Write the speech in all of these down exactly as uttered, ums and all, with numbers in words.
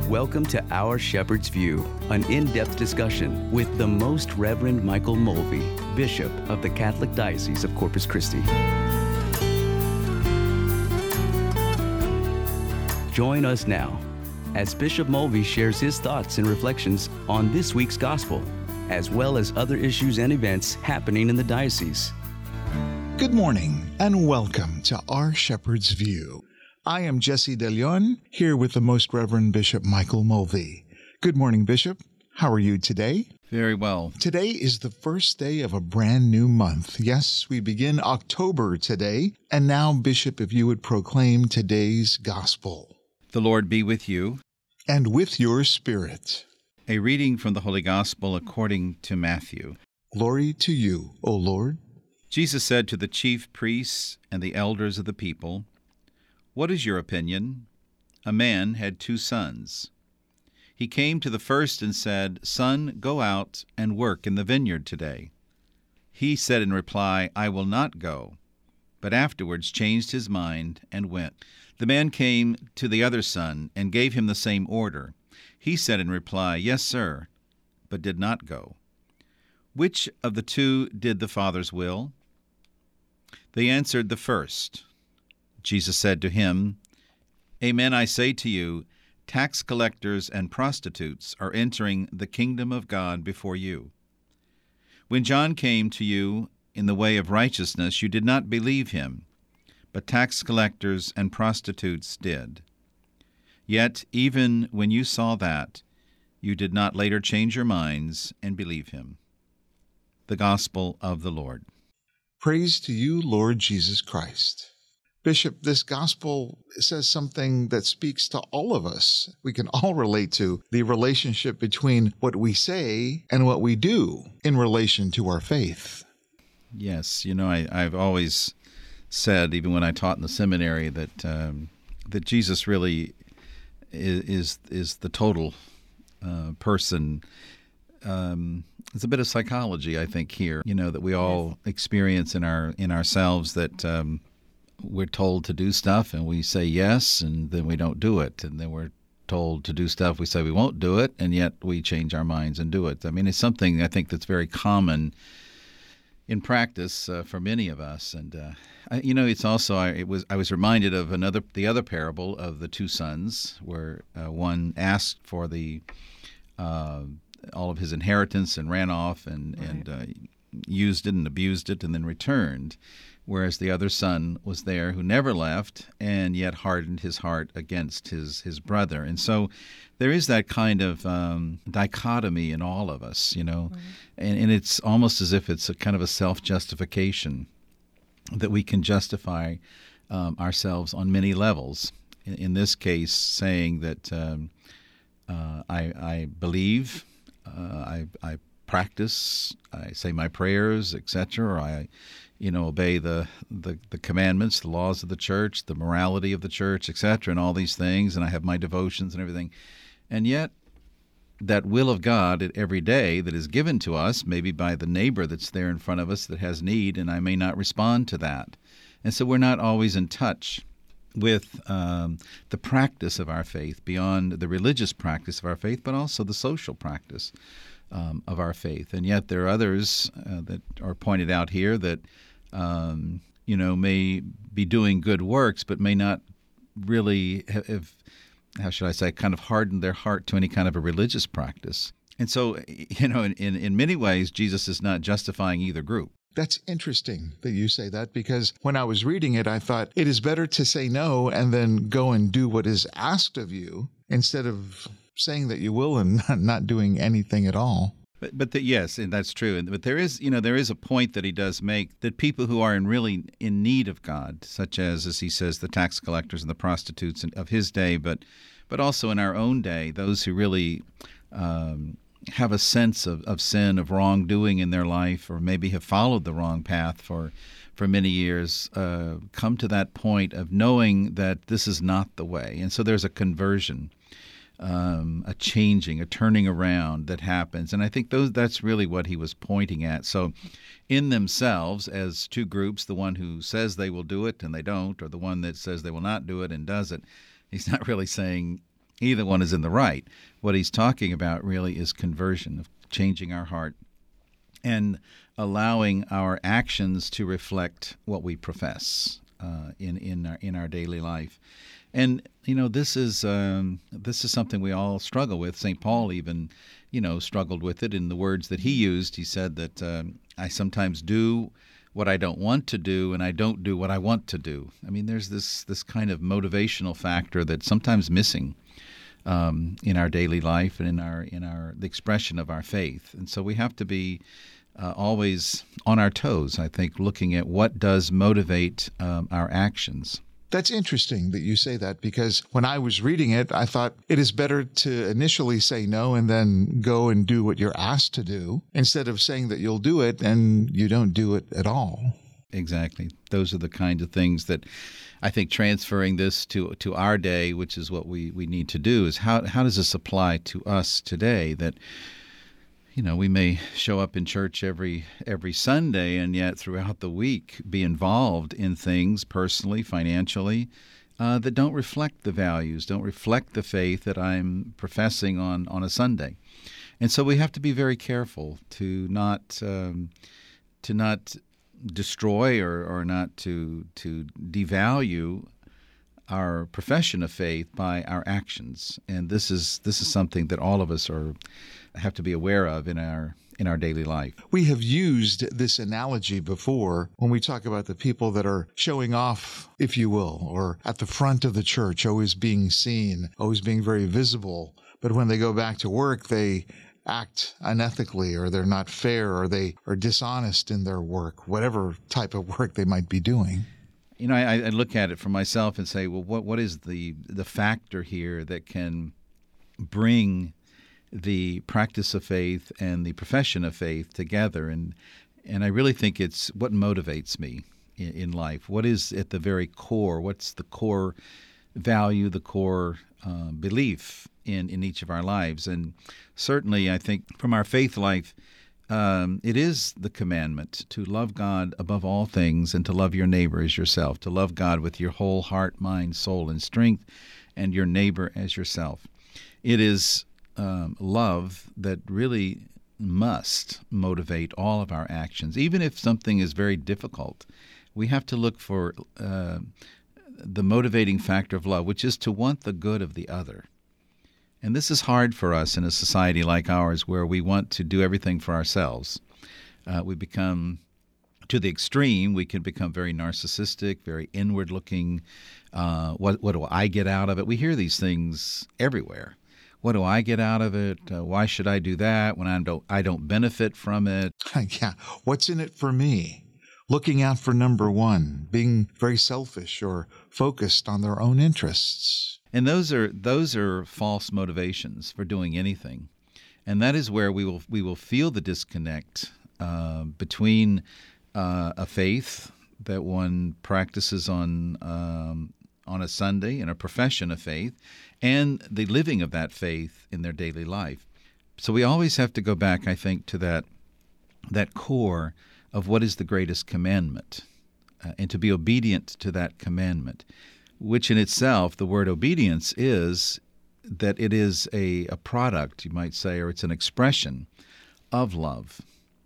Welcome to Our Shepherd's View, an in-depth discussion with the Most Reverend Michael Mulvey, Bishop of the Catholic Diocese of Corpus Christi. Join us now as Bishop Mulvey shares his thoughts and reflections on this week's gospel, as well as other issues and events happening in the diocese. Good morning and welcome to Our Shepherd's View. I am Jesse De Leon, here with the Most Reverend Bishop Michael Mulvey. Good morning, Bishop. How are you today? Very well. Today is the first day of a brand new month. Yes, we begin October today. And now, Bishop, if you would proclaim today's gospel. The Lord be with you. And with your spirit. A reading from the Holy Gospel according to Matthew. Glory to you, O Lord. Jesus said to the chief priests and the elders of the people, "What is your opinion? A man had two sons. He came to the first and said, 'Son, go out and work in the vineyard today.' He said in reply, 'I will not go,' but afterwards changed his mind and went. The man came to the other son and gave him the same order. He said in reply, 'Yes, sir,' but did not go. Which of the two did the father's will?" They answered, "The first." Jesus said to him, "Amen, I say to you, tax collectors and prostitutes are entering the kingdom of God before you. When John came to you in the way of righteousness, you did not believe him, but tax collectors and prostitutes did. Yet, even when you saw that, you did not later change your minds and believe him." The Gospel of the Lord. Praise to you, Lord Jesus Christ. Bishop, this gospel says something that speaks to all of us. We can all relate to the relationship between what we say and what we do in relation to our faith. Yes, you know, I, I've always said, even when I taught in the seminary, that um, that Jesus really is is, is the total uh, person. Um, it's a bit of psychology, I think, here. You know, that we all experience in our in ourselves that. Um, We're told to do stuff, and we say yes, and then we don't do it. And then we're told to do stuff, we say we won't do it, and yet we change our minds and do it. I mean, it's something I think that's very common in practice uh, for many of us. And uh, I, you know, it's also I, it was I was reminded of another the other parable of the two sons, where uh, one asked for the uh, all of his inheritance and ran off and right. and uh, used it and abused it, and then returned. Whereas the other son was there who never left and yet hardened his heart against his, his brother. And so there is that kind of um, dichotomy in all of us, you know, right. and, and it's almost as if it's a kind of a self-justification that we can justify um, ourselves on many levels. In, in this case, saying that um, uh, I, I believe, uh, I, I practice, I say my prayers, et cetera, or I you know, obey the, the, the commandments, the laws of the church, the morality of the church, et cetera, and all these things, and I have my devotions and everything. And yet, that will of God every day that is given to us, maybe by the neighbor that's there in front of us that has need, and I may not respond to that. And so we're not always in touch with um, the practice of our faith, beyond the religious practice of our faith, but also the social practice um, of our faith. And yet there are others uh, that are pointed out here that Um, you know, may be doing good works, but may not really have, how should I say, kind of hardened their heart to any kind of a religious practice. And so, you know, in, in, in many ways, Jesus is not justifying either group. That's interesting that you say that, because when I was reading it, I thought it is better to say no and then go and do what is asked of you instead of saying that you will and not doing anything at all. But, but the, yes, and that's true. And but there is, you know, there is a point that he does make, that people who are in really in need of God, such as, as he says, the tax collectors and the prostitutes of his day, but but also in our own day, those who really um, have a sense of, of sin, of wrongdoing in their life, or maybe have followed the wrong path for for many years, uh, come to that point of knowing that this is not the way, and so there's a conversion. Um, a changing, a turning around that happens. And I think those that's really what he was pointing at. So in themselves, as two groups, the one who says they will do it and they don't, or the one that says they will not do it and does it, he's not really saying Either one is in the right. What he's talking about really is conversion, of changing our heart and allowing our actions to reflect what we profess uh, in in our in our daily life. And you know, this is um, this is something we all struggle with. Saint Paul even, you know, struggled with it in the words that he used. He said that um, I sometimes do what I don't want to do, and I don't do what I want to do. I mean, there's this this kind of motivational factor that's sometimes missing um, in our daily life and in our in our the expression of our faith. And so we have to be uh, always on our toes, I think, looking at what does motivate um, our actions. That's interesting that you say that, because when I was reading it, I thought it is better to initially say no and then go and do what you're asked to do, instead of saying that you'll do it and you don't do it at all. Exactly. Those are the kind of things that I think transferring this to to our day, which is what we, we need to do, is how how does this apply to us today? That, you know, we may show up in church every every Sunday and yet throughout the week be involved in things personally, financially, uh, that don't reflect the values, don't reflect the faith that I'm professing on, on a Sunday. And so we have to be very careful to not um, to not destroy or, or not to to devalue our profession of faith by our actions. And this is this is something that all of us are have to be aware of in our in our daily life. We have used this analogy before when we talk about the people that are showing off, if you will, or at the front of the church, always being seen, always being very visible. But when they go back to work, they act unethically, or they're not fair, or they are dishonest in their work, whatever type of work they might be doing. You know, I, I look at it for myself and say, well, what what is the the factor here that can bring the practice of faith and the profession of faith together? And and I really think it's what motivates me in, in life. What is at the very core? What's the core value, the core uh, belief in, in each of our lives? And certainly, I think from our faith life, Um, it is the commandment to love God above all things and to love your neighbor as yourself, to love God with your whole heart, mind, soul, and strength, and your neighbor as yourself. It is um, love that really must motivate all of our actions. Even if something is very difficult, we have to look for uh, the motivating factor of love, which is to want the good of the other. And this is hard for us in a society like ours, where we want to do everything for ourselves. Uh, we become, to the extreme, we can become very narcissistic, very inward-looking. Uh, what, what do I get out of it? We hear these things everywhere. What do I get out of it? Uh, why should I do that when I don't, I don't benefit from it? Yeah, what's in it for me? Looking out for number one, being very selfish or focused on their own interests. And those are those are false motivations for doing anything, and that is where we will we will feel the disconnect uh, between uh, a faith that one practices on um, on a Sunday and a profession of faith, and the living of that faith in their daily life. So we always have to go back, I think, to that that core of what is the greatest commandment, uh, and to be obedient to that commandment, which in itself, the word obedience is that it is a, a product, you might say, or it's an expression of love,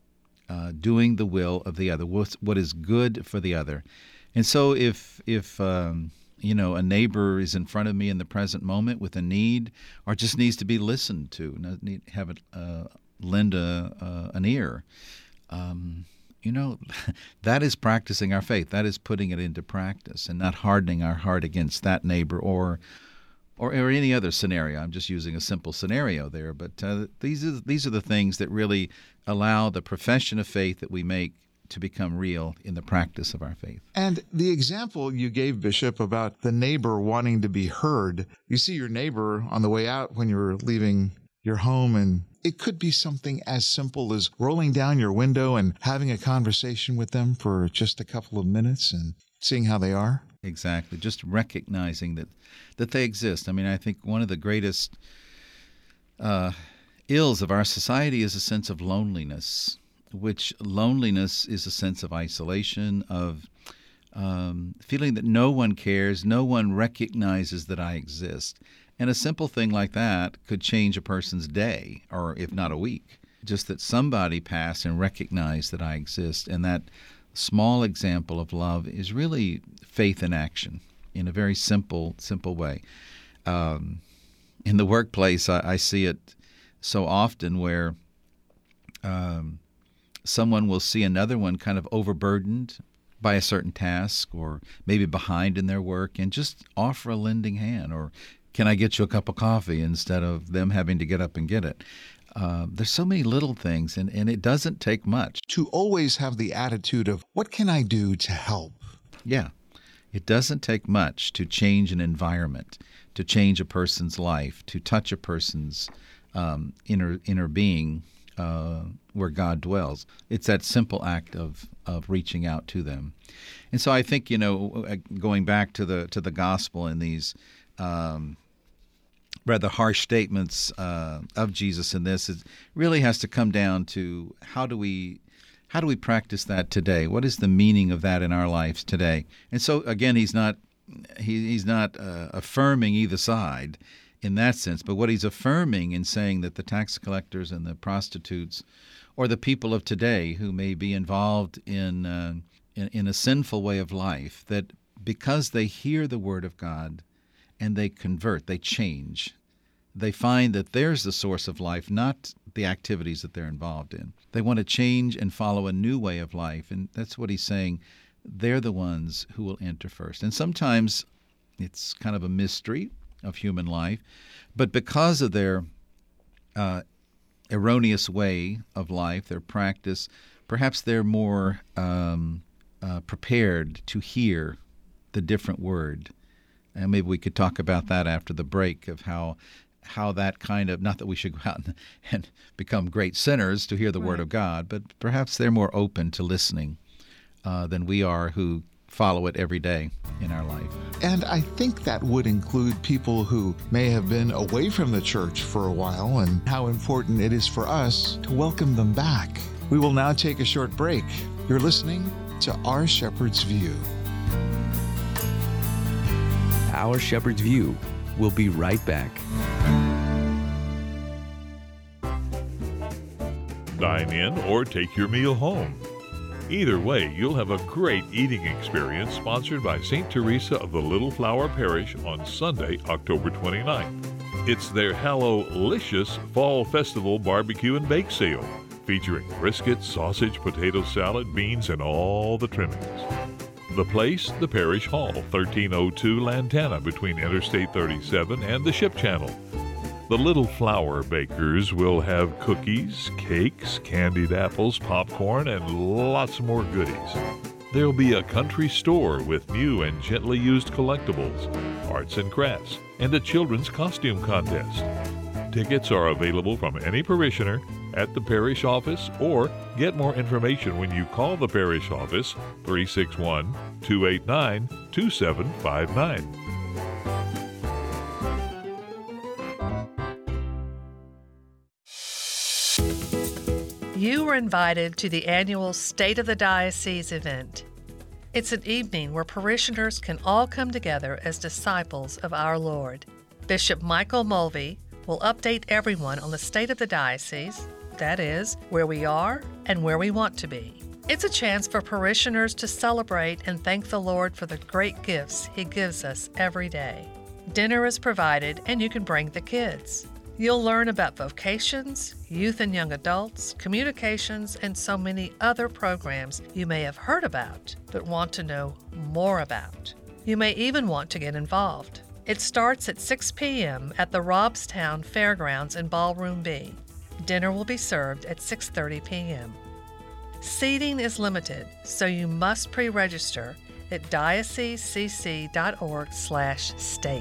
uh, doing the will of the other, what is good for the other. And so if, if um, you know, a neighbor is in front of me in the present moment with a need, or just needs to be listened to, need, have it uh, lend a, uh, an ear, um, you know, that is practicing our faith. That is putting it into practice and not hardening our heart against that neighbor or or, or any other scenario. I'm just using a simple scenario there. But uh, these, are, these are the things that really allow the profession of faith that we make to become real in the practice of our faith. And the example you gave, Bishop, about the neighbor wanting to be heard, you see your neighbor on the way out when you're leaving your home, and it could be something as simple as rolling down your window and having a conversation with them for just a couple of minutes and seeing how they are. Exactly. Just recognizing that that they exist. I mean, I think one of the greatest uh, ills of our society is a sense of loneliness, which loneliness is a sense of isolation, of um, feeling that no one cares, no one recognizes that I exist. And a simple thing like that could change a person's day, or if not a week. Just that somebody passed and recognized that I exist. And that small example of love is really faith in action in a very simple, simple way. Um, in the workplace, I, I see it so often where um, someone will see another one kind of overburdened by a certain task or maybe behind in their work and just offer a lending hand, or can I get you a cup of coffee, instead of them having to get up and get it. Uh, there's so many little things, and, and it doesn't take much. To always have the attitude of, what can I do to help? Yeah. It doesn't take much to change an environment, to change a person's life, to touch a person's um, inner inner being uh, where God dwells. It's that simple act of of reaching out to them. And so I think, you know, going back to the to the gospel and these um, rather harsh statements uh, of Jesus in this, it really has to come down to how do we how do we practice that today? What is the meaning of that in our lives today? And so again, he's not he, he's not uh, affirming either side in that sense, but what he's affirming in saying that the tax collectors and the prostitutes, or the people of today who may be involved in, uh, in in a sinful way of life, that because they hear the word of God and they convert, they change, they find that there's the source of life, not the activities that they're involved in. They want to change and follow a new way of life, and that's what he's saying. They're the ones who will enter first. And sometimes it's kind of a mystery of human life, but because of their uh, erroneous way of life, their practice, perhaps they're more um, uh, prepared to hear the different word. And maybe we could talk about that after the break, of how how that kind of, not that we should go out and, and become great sinners to hear the right. word of God, but perhaps they're more open to listening uh, than we are who follow it every day in our life. And I think that would include people who may have been away from the church for a while, and how important it is for us to welcome them back. We will now take a short break. You're listening to Our Shepherd's View. Our Shepherd's View. We'll be right back. Dine in or take your meal home. Either way, you'll have a great eating experience sponsored by Saint Teresa of the Little Flower Parish on Sunday, October twenty-ninth. It's their Hallow-licious Fall Festival Barbecue and Bake Sale, featuring brisket, sausage, potato salad, beans, and all the trimmings. The place, the Parish Hall, thirteen oh two Lantana, between Interstate thirty-seven and the Ship Channel. The Little Flower Bakers will have cookies, cakes, candied apples, popcorn, and lots more goodies. There'll be a country store with new and gently used collectibles, arts and crafts, and a children's costume contest. Tickets are available from any parishioner at the parish office, or get more information when you call the parish office three six one, two eight nine, two seven five nine. You were invited to the annual State of the Diocese event. It's an evening where parishioners can all come together as disciples of our Lord. Bishop Michael Mulvey will update everyone on the state of the diocese, that is, where we are and where we want to be. It's a chance for parishioners to celebrate and thank the Lord for the great gifts He gives us every day. Dinner is provided, and you can bring the kids. You'll learn about vocations, youth and young adults, communications, and so many other programs you may have heard about but want to know more about. You may even want to get involved. It starts at six p.m. at the Robstown Fairgrounds in Ballroom B. Dinner will be served at six thirty p.m. Seating is limited, so you must pre-register at diocesecc.org slash state.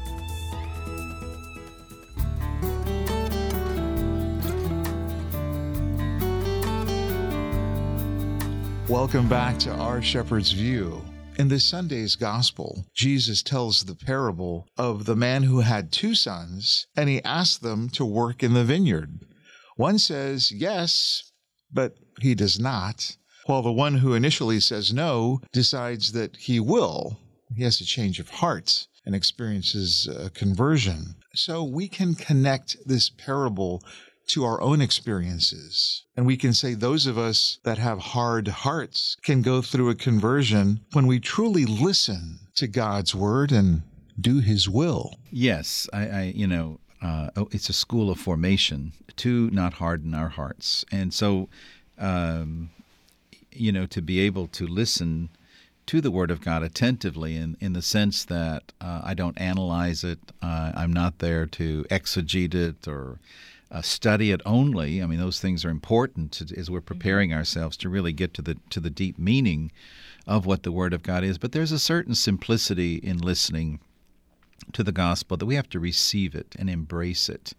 Welcome back to Our Shepherd's View. In this Sunday's Gospel, Jesus tells the parable of the man who had two sons, and he asked them to work in the vineyard. One says yes, but he does not, while the one who initially says no decides that he will. He has a change of heart. and experiences a conversion. So we can connect this parable to our own experiences. And we can say those of us that have hard hearts can go through a conversion when we truly listen to God's word and do his will. Yes, I, I you know, uh, oh, it's a school of formation to not harden our hearts. And so, um, you know, to be able to listen to the Word of God attentively in, in the sense that uh, I don't analyze it, uh, I'm not there to exegete it or uh, study it only. I mean, those things are important to, as we're preparing ourselves to really get to the to the deep meaning of what the Word of God is. But there's a certain simplicity in listening to the gospel that we have to receive it and embrace it.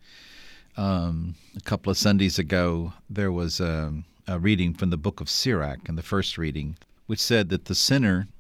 Um, a couple of Sundays ago, there was a, a reading from the book of Sirach, and the first reading, which said that the sinner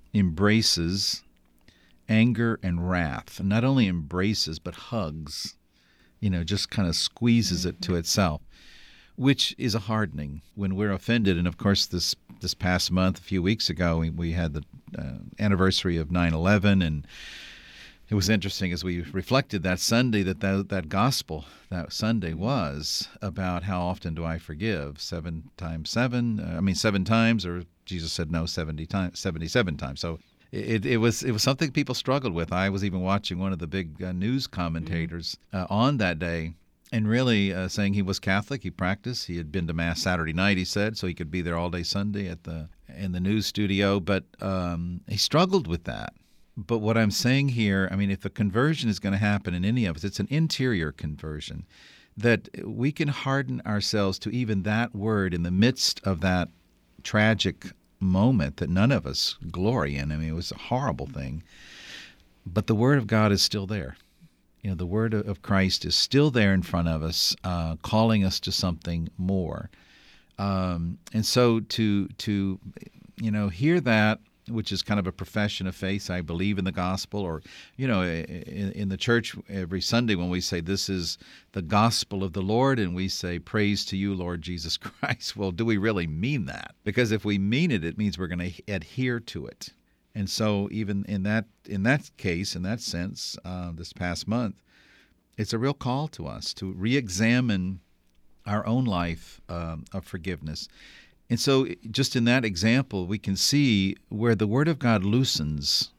embraces anger and wrath, and not only embraces, but hugs, you know, just kind of squeezes it to itself, which is a hardening when we're offended. And of course, this this past month, a few weeks ago, we, we had the uh, anniversary of nine eleven, and it was interesting as we reflected that Sunday that, that that gospel that Sunday was about how often do I forgive? Seven times seven? Uh, I mean, seven times, or Jesus said no, seventy times, seventy-seven times. So it it was it was something people struggled with. I was even watching one of the big uh, news commentators uh, on that day, and really uh, saying he was Catholic. He practiced. He had been to Mass Saturday night, he said, so he could be there all day Sunday at the in the news studio. But um, he struggled with that. But what I'm saying here, I mean, if a conversion is going to happen in any of us, it's an interior conversion, that we can harden ourselves to even that word in the midst of that tragic moment that none of us glory in. I mean, it was a horrible thing. But the Word of God is still there. You know, the Word of Christ is still there in front of us, uh, calling us to something more. Um, and so to, to, you know, hear that, which is kind of a profession of faith. I believe in the gospel, or, you know, in, in the church every Sunday when we say this is the gospel of the Lord and we say praise to you, Lord Jesus Christ. Well, do we really mean that? Because if we mean it, it means we're going to adhere to it. And so even in that in that case, in that sense, uh, this past month, it's a real call to us to re-examine our own life um, of forgiveness. And so just in that example, we can see where the Word of God loosens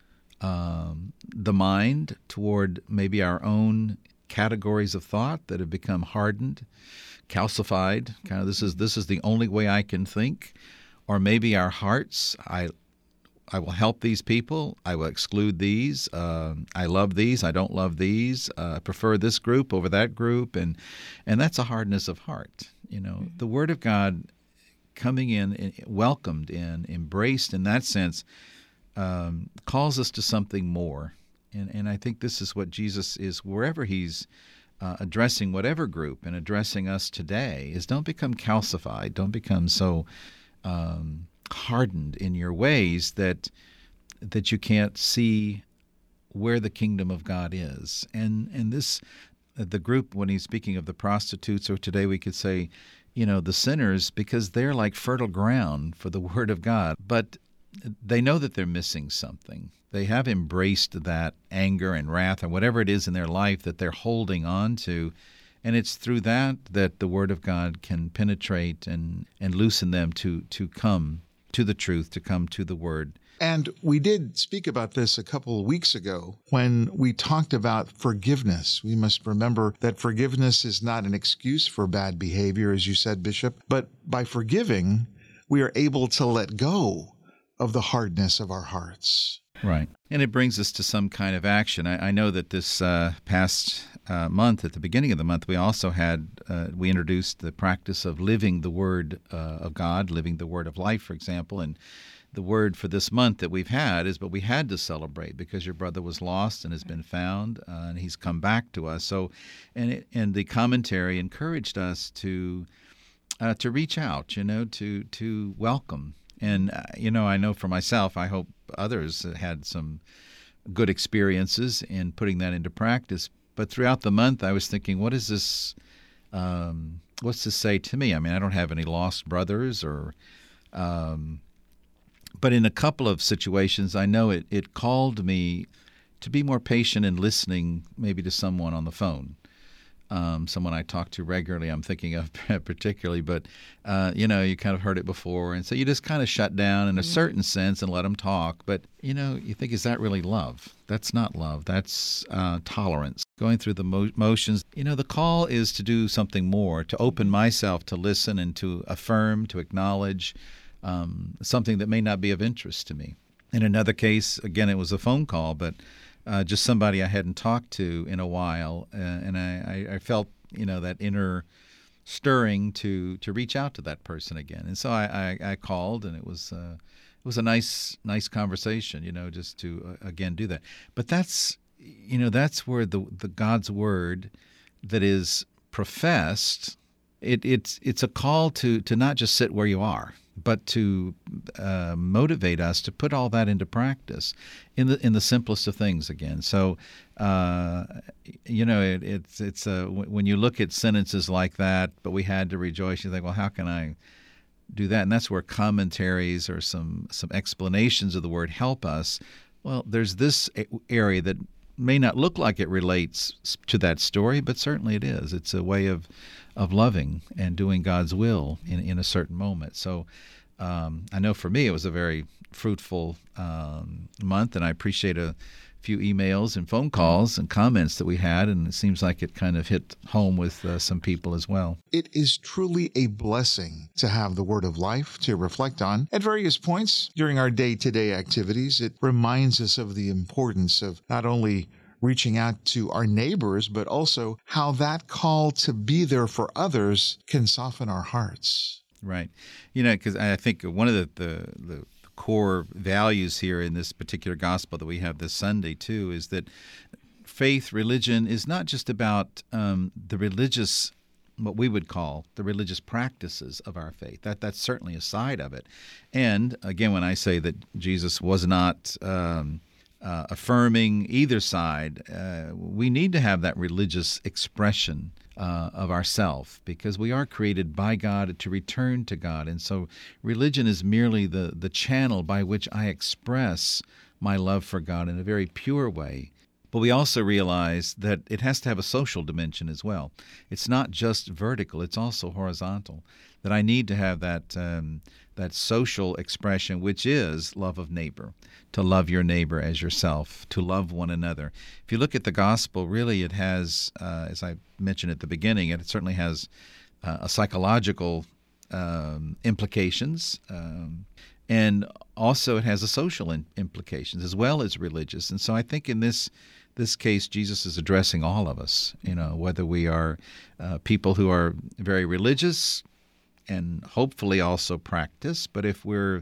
um, the mind toward maybe our own categories of thought that have become hardened, calcified. Kind of this is this is the only way I can think. Or maybe our hearts, I I will help these people, I will exclude these, uh, I love these, I don't love these, uh, I prefer this group over that group, and and that's a hardness of heart. You know, the Word of God coming in, welcomed in, embraced in that sense, um, calls us to something more. And and I think this is what Jesus is, wherever he's uh, addressing whatever group and addressing us today, is don't become calcified, don't become so um, hardened in your ways that that you can't see where the kingdom of God is. And, and this, the group, when he's speaking of the prostitutes, or today we could say, you know, the sinners, because they're like fertile ground for the Word of God. But they know that they're missing something. They have embraced that anger and wrath or whatever it is in their life that they're holding on to. And it's through that that the Word of God can penetrate and, and loosen them to, to come to the truth, to come to the Word. And we did speak about this a couple of weeks ago when we talked about forgiveness. We must remember that forgiveness is not an excuse for bad behavior, as you said, Bishop, but by forgiving, we are able to let go of the hardness of our hearts. Right. And it brings us to some kind of action. I, I know that this uh, past uh, month, at the beginning of the month, we also had, uh, we introduced the practice of living the Word uh, of God, living the Word of life, for example, and the word for this month that we've had is, but we had to celebrate because your brother was lost and has been found, uh, and he's come back to us. So, and it, and the commentary encouraged us to uh, to reach out, you know, to to welcome. And uh, you know, I know for myself, I hope others had some good experiences in putting that into practice. But throughout the month, I was thinking, what is this? Um, what's this say to me? I mean, I don't have any lost brothers or. Um, But in a couple of situations, I know it, it called me to be more patient in listening maybe to someone on the phone. Um, someone I talk to regularly, I'm thinking of particularly, but, uh, you know, you kind of heard it before. And so you just kind of shut down in a certain sense and let them talk. But, you know, you think, is that really love? That's not love. That's uh, tolerance. Going through the mo- motions. You know, the call is to do something more, to open myself to listen and to affirm, to acknowledge um, something that may not be of interest to me. In another case, again, it was a phone call, but Uh, just somebody I hadn't talked to in a while, uh, and I, I felt, you know, that inner stirring to to reach out to that person again. And so I, I, I called, and it was uh, it was a nice nice conversation, you know, just to uh, again do that. But that's you know that's where the the God's word that is professed, it it's it's a call to to not just sit where you are, but to uh, motivate us to put all that into practice in the in the simplest of things again. So, uh, you know, it, it's it's uh, when you look at sentences like that, but we had to rejoice, you think, well, how can I do that? And that's where commentaries or some some explanations of the word help us. Well, there's this area that may not look like it relates to that story, but certainly it is. It's a way of of loving and doing God's will in, in a certain moment. So um, I know for me it was a very fruitful um, month, and I appreciate a few emails and phone calls and comments that we had, and it seems like it kind of hit home with uh, some people as well. It is truly a blessing to have the Word of Life to reflect on at various points during our day-to-day activities. It reminds us of the importance of not only reaching out to our neighbors, but also how that call to be there for others can soften our hearts. Right. You know, because I think one of the, the, the core values here in this particular gospel that we have this Sunday, too, is that faith, religion, is not just about um, the religious, what we would call the religious practices of our faith. That That's certainly a side of it. And, again, when I say that Jesus was not Um, Uh, affirming either side, uh, we need to have that religious expression uh, of ourself, because we are created by God to return to God. And so religion is merely the, the channel by which I express my love for God in a very pure way. But we also realize that it has to have a social dimension as well. It's not just vertical, it's also horizontal. That I need to have that um, that social expression, which is love of neighbor, to love your neighbor as yourself, to love one another. If you look at the gospel, really it has, uh, as I mentioned at the beginning, it certainly has uh, a psychological um, implications, um, and also it has a social in- implications as well as religious. And so I think in this this case, Jesus is addressing all of us, you know, whether we are uh, people who are very religious and hopefully also practice, but if we're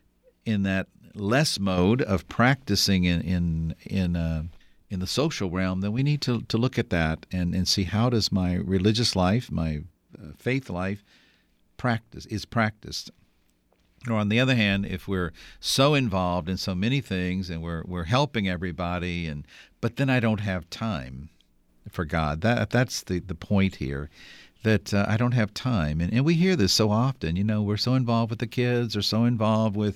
in that less mode of practicing in in in, uh, in the social realm, then we need to, to look at that and, and see, how does my religious life, my uh, faith life, practice is practiced. Or on the other hand, if we're so involved in so many things and we're we're helping everybody, and but then I don't have time for God. That that's the, the point here, that uh, I don't have time. And, and we hear this so often. You know, we're so involved with the kids, or so involved with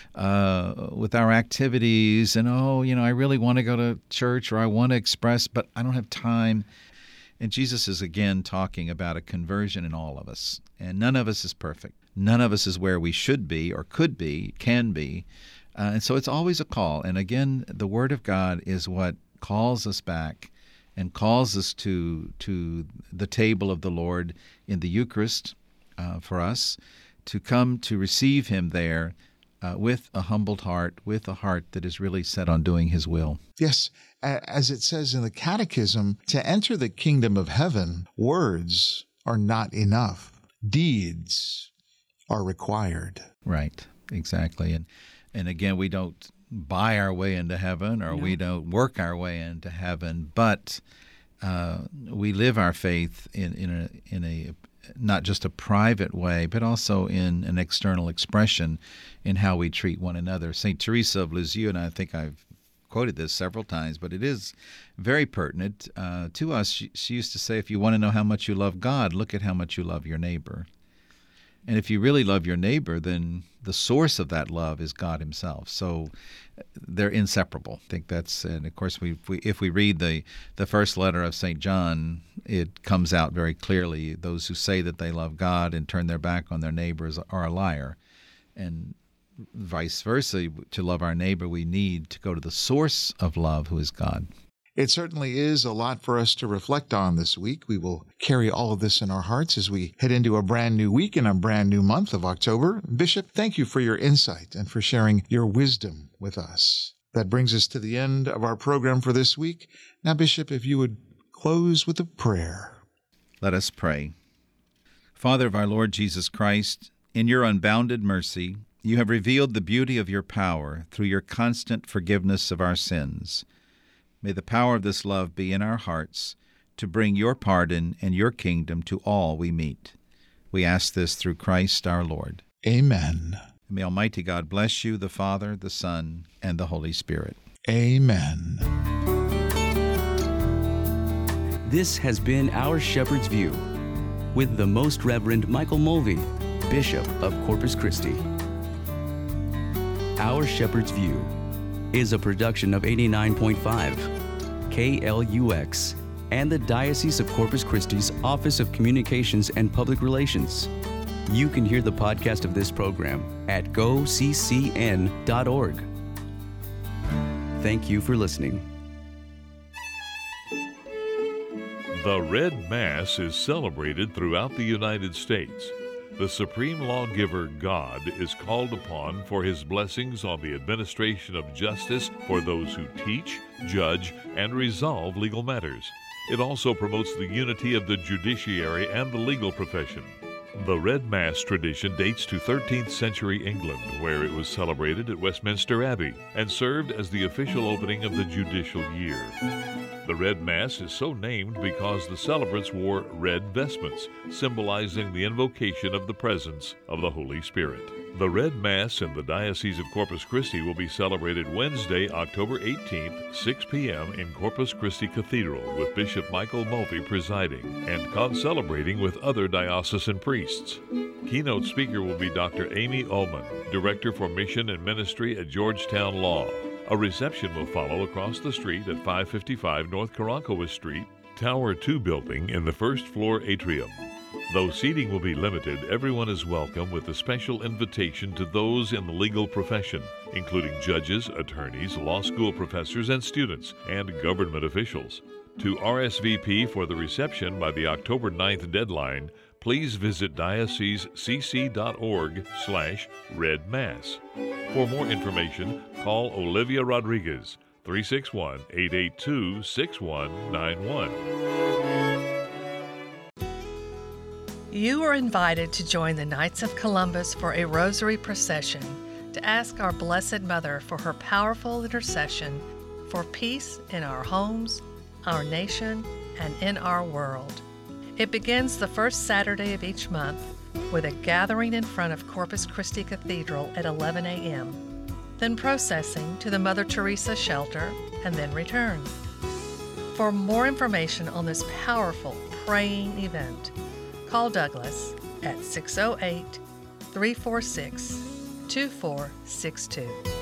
uh, with our activities, and oh, you know, I really want to go to church, or I want to express, but I don't have time. And Jesus is again talking about a conversion in all of us, and none of us is perfect. None of us is where we should be or could be, can be. Uh, and so it's always a call. And again, the Word of God is what calls us back and calls us to to the table of the Lord in the Eucharist uh, for us, to come to receive Him there uh, with a humbled heart, with a heart that is really set on doing His will. Yes, as it says in the Catechism, to enter the kingdom of heaven, words are not enough. Deeds are required. Right, exactly. And and again, we don't buy our way into heaven, or no. we don't work our way into heaven, but uh, we live our faith in, in a in a not just a private way, but also in an external expression in how we treat one another. Saint Teresa of Lisieux, and I think I've quoted this several times, but it is very pertinent uh, to us. She, she used to say, if you want to know how much you love God, look at how much you love your neighbor. And if you really love your neighbor, then the source of that love is God himself. So they're inseparable. I think that's, and of course, we, if we, if we read the, the first letter of Saint John, it comes out very clearly. Those who say that they love God and turn their back on their neighbors are a liar. And vice versa, to love our neighbor, we need to go to the source of love, who is God. It certainly is a lot for us to reflect on this week. We will carry all of this in our hearts as we head into a brand new week and a brand new month of October. Bishop, thank you for your insight and for sharing your wisdom with us. That brings us to the end of our program for this week. Now, Bishop, if you would close with a prayer. Let us pray. Father of our Lord Jesus Christ, in your unbounded mercy, you have revealed the beauty of your power through your constant forgiveness of our sins. May the power of this love be in our hearts to bring your pardon and your kingdom to all we meet. We ask this through Christ our Lord. Amen. May Almighty God bless you, the Father, the Son, and the Holy Spirit. Amen. This has been Our Shepherd's View with the Most Reverend Michael Mulvey, Bishop of Corpus Christi. Our Shepherd's View is a production of eighty-nine point five K L U X and the Diocese of Corpus Christi's Office of Communications and Public Relations. You can hear the podcast of this program at go c c n dot org. Thank you for listening. The Red Mass is celebrated throughout the United States. The supreme lawgiver, God, is called upon for his blessings on the administration of justice for those who teach, judge, and resolve legal matters. It also promotes the unity of the judiciary and the legal profession. The Red Mass tradition dates to thirteenth century England, where it was celebrated at Westminster Abbey and served as the official opening of the judicial year. The Red Mass is so named because the celebrants wore red vestments, symbolizing the invocation of the presence of the Holy Spirit. The Red Mass in the Diocese of Corpus Christi will be celebrated Wednesday, October eighteenth, six p.m. in Corpus Christi Cathedral, with Bishop Michael Mulvey presiding and concelebrating with other diocesan priests. Keynote speaker will be Doctor Amy Ullman, Director for Mission and Ministry at Georgetown Law. A reception will follow across the street at five fifty-five North Karankawa Street, Tower two building in the first floor atrium. Though seating will be limited, everyone is welcome with a special invitation to those in the legal profession, including judges, attorneys, law school professors and students, and government officials. To R S V P for the reception by the October ninth deadline, please visit diocesecc.org slash Red Mass. For more information, call Olivia Rodriguez, three six one, eight eight two, six one nine one. You are invited to join the Knights of Columbus for a rosary procession to ask our Blessed Mother for her powerful intercession for peace in our homes, our nation, and in our world. It begins the first Saturday of each month with a gathering in front of Corpus Christi Cathedral at eleven a.m., then processing to the Mother Teresa shelter, and then return. For more information on this powerful praying event, call Douglas at six oh eight, three four six, two four six two.